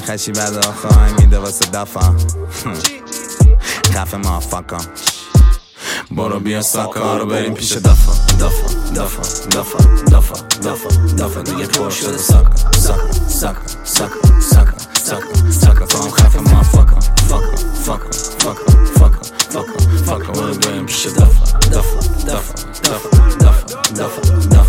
خشی بعد آخر میده واسه دفعه خفه ما فکم برو بیا ساکا رو بریم پیش دفعه دیگه پر شده ساکا تو هم خفه ما فکم برو بریم پیش دفعه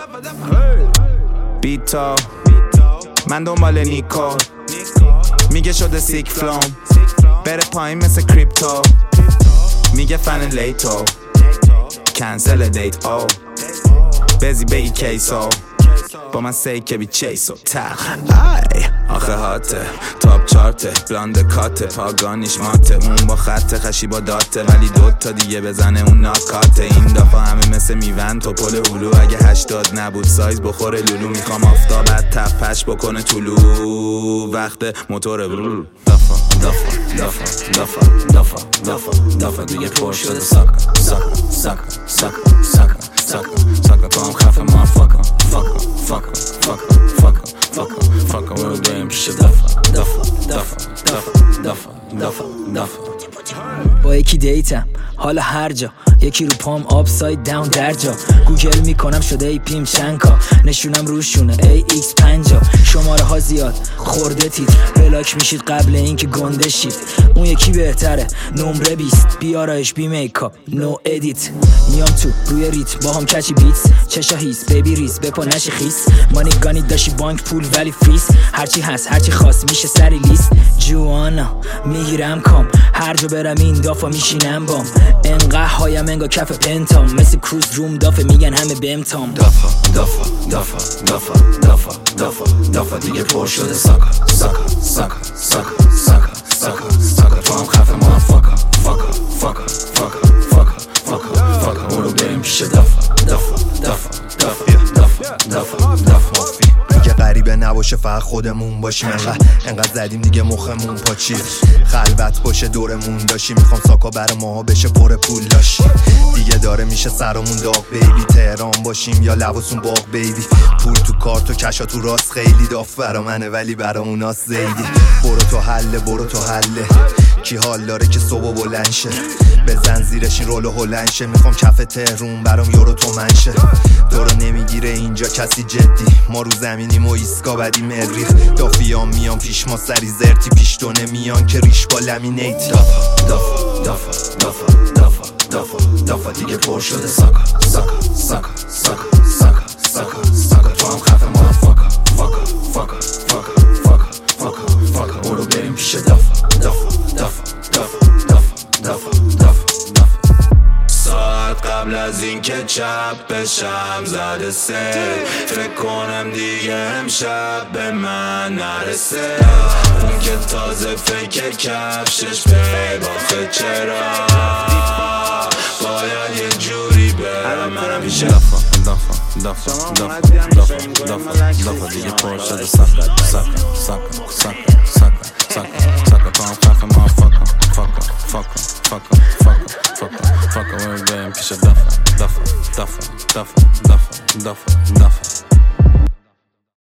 بیتا من دنبال نیکو میگه شده سیک فلوم بره پایین مثل کریپتو میگه فن لیتو کنسل دیت او بزی بگی کیسو با من سی که بی چیسو تخ ای آخه هاته تاپ چارته بلاند کاته پاگانیش ماته اون با خط خشی با داته ولی دوتا دیگه بزنه اون ناکاته این دفعه همه مثل میون تو پل اولو اگه 80 نبود سایز بخوره لولو میخوام آفتابت تپش بکنه طولو وقت موتور برول دفعه دیگه پر شده ساکا تو هم خفه ما فکم برو بریم پیش دفعه با یکی دیتم حالا هر جا یکی رو پام آپساید داون در جا گوگل میکنم شده ای پیم چنکا نشونم روشونه AX50 شماره ها زیاد خورده تیت بلاک میشید قبل اینکه گنده شید اون یکی بهتره نمره 20 بیارایش بی میکاپ نو ادیت میام تو روی ریت با هم کچی بیتس چشا هیس بیبی ریس بپا نشی خیس مانی گانی داشی بانک پول ولی فریس هرچی هست هرچی خواست میشه سری لیست جوانا میگیرم کام هر جا برم این دافا میشینم بام انقدر هایم انگا کف پنتام مثل کروز روم دافه میگن همه بمتام دفعه دیگه پر شده ساکا تو هم خفه ما فکم برو بریم پیش دفعه که غریبه نباشه فقط خودمون باشیم انقدر زدیم دیگه مخمون پاچیه خلوت باشه دورمون داشی میخوام ساکا برا ماها بشه پر پول داشی دیگه داره میشه سرمون داغ بیبی تهران باشیم یا لباسون باغ بیبی پول تو کارت و کشا تو راست خیلی داف برا منه ولی برا اوناست زیدی برو تو حله کی حال داره که صبح بلند شه بزن زیرش این رولو هلند شه میخوام کف تهرون برام یورو تومن شه تو رو نمیگیره اینجا کسی جدی ما رو زمینیم و ایسکا بدی مریخ دافیام میان پیش ما سری زرتی پیش تو نمیان که ریش با لامینیت دفعه دیگه پر شده ساکا تو هم خفه ما فکم برو بریم پیش ساعت قبل از این که چپ بشم زده سه فکر کنم دیگه امشب به من نرسه اون که تازه فکر کفشش باخه چرا باید یه جوری برم منم پیش دفعه دیگه پر شده